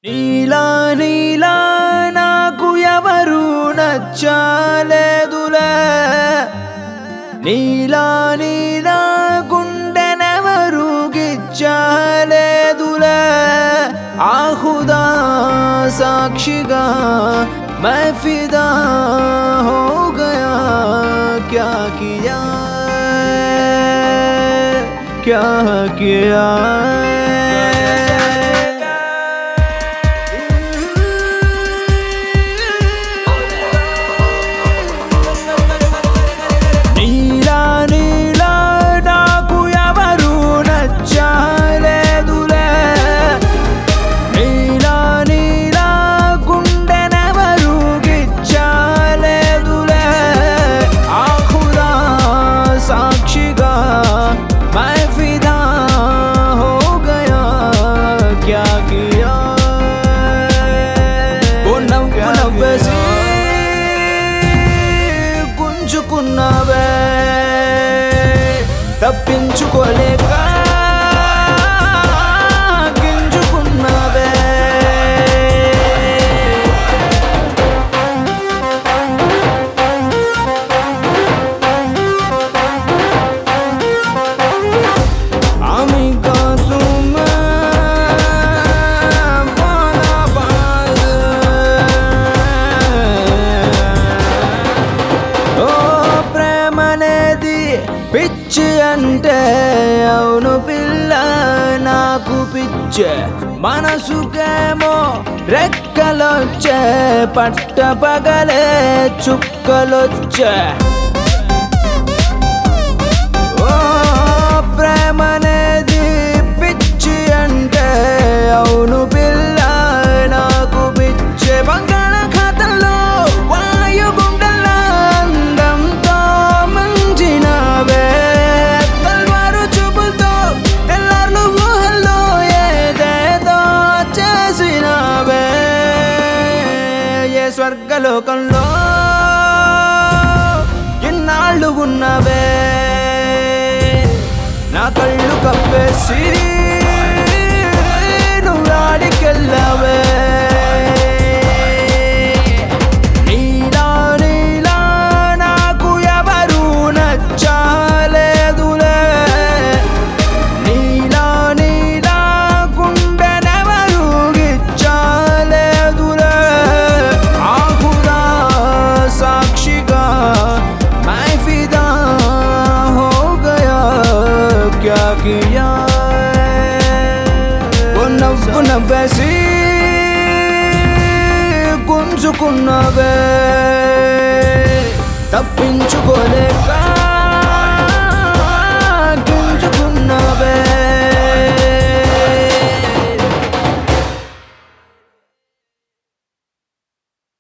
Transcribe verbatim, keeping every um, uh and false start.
నీలా నీలా నాకు ఎవరు నచ్చలేదులే నీలా నీలా గుండెనెవరు గిచ్చలేదులే ఆహుదా సాక్షిగా मैं फिदा हो गया क्या किया क्या किया గుంజుకున్నావే తప్పించుకోలేక గింజుకున్నావే ఆమిగా తుమ్మే పిచ్చి అంటే అవును పిల్ల నాకు పిచ్చే మనసుకేమో రెక్కలొచ్చే పట్ట పగలే చుక్కలొచ్చే ఓ ప్రేమనేది పిచ్చి అంటే అవును పిల్ల నాకు పిచ్చే బంగాళాఖాతంలో వాయుగుండెల్లో అందంతో ముంచినవే తల్వారు చూపులతో తెల్లార్లు ఊహల్లో ఏదేదో చేసినవే ఏ స్వర్గలోకంలో ఎన్నాళ్ళు ఉన్నవే నా కళ్ళు కప్పేసి నువ్వు ఆడికెళ్ళవే నీలా నీలా నాకు ఎవరు నచ్చలేదులే నీలా నీలా గుండెనెవరు గిచ్చలేదులే ఆహుదా సాక్షిగా मैं फिदा हो गया क्या किया वो నవ్వు నవ్వేసి గుంజుకున్నావే తప్పించుకోలేక